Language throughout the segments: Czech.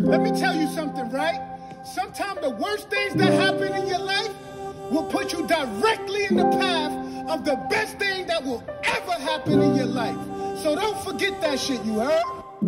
Let me tell you something, right? Sometimes the worst things that happen in your life will put you directly in the path of the best thing that will ever happen in your life. So don't forget that shit, you heard?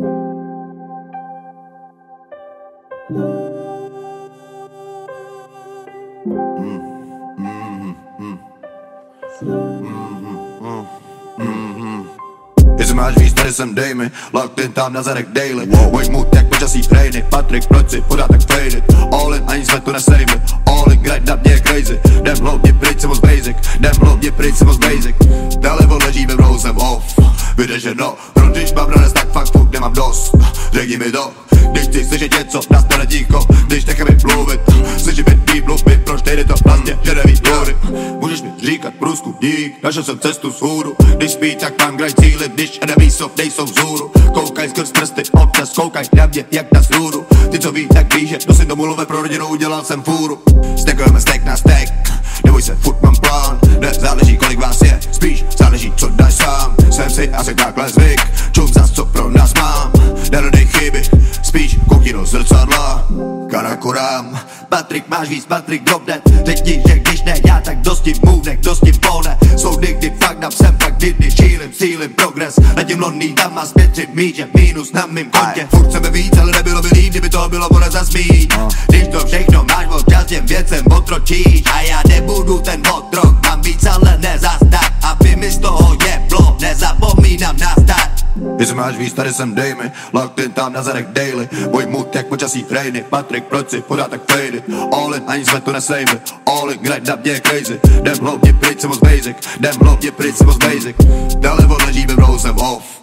Jestli máš víc, tady jsem dej mi, locked in tam na zadek daily. Můj mood jak počasí rejny, Patrik proč si podá tak fade it. All in, ani jsme to nesejvli, all in, grind na mě je crazy. Jdem hloubně pryč, jsem moc basic, jdem hloubně pryč, jsem moc basic. Televo leží ve mnou, jsem off, vyřešeno. Když mám radost, tak fakt fuk, nemám dost. Řekni mi to, když chci slyšet něco, nastane ticho. Když necháme mluvit, slyším beat, mluvit, proč nejde to vlastně, že neví důvody. Můžeš mi říkat průzku, dík, našel jsem cestu z hůru. Když spí, tak mám graj cíly, když enemy nejsou vzhůru. Koukaj skrz prsty, občas koukaj na mě, jak na slůru. Ty co ví, tak ví, že nosím domů love pro rodinu, udělal jsem fůru. Stekujeme stack na stack, neboj se, furt mám plán. Nezáleží kolik vás je, spíš záleží co dáš sám. Jsem si asi takhle zvyk, čum zas co pro nás mám. Nerodej chyby, spíš koukni do zrcadla. Karakurám, Patrik máš víc, Patrik drobne. Řekni, že když ne já, tak dosti move, dosti volne. Jsou dny, kdy fakt nám sem, pak kdy šílim, cílim progres. Letím Londýn, tam má zpět 3 míče, mínus na mým kontě. Furt chceme víc, ale nebylo by líp, kdyby to bylo more zasmít. Když to všechno máš moc čas, těm věcem otročíš. A já nebudu ten otrok, mám víc, ale ne zas tak. Aby mi z toho jeblo, nezapomínám na start. Jestli máš víc, tady jsem dej mi, locked in tam na zadek daily. Můj mood jak počasí rejny, Patrik proč si podá tak fade it. All in, ani jsme to nesejvli, all in, grind na mě je crazy. Jdem hloubně pryč, jsem moc basic, jdem hloubně pryč, jsem moc basic. Televo leží ve mnou, jsem off,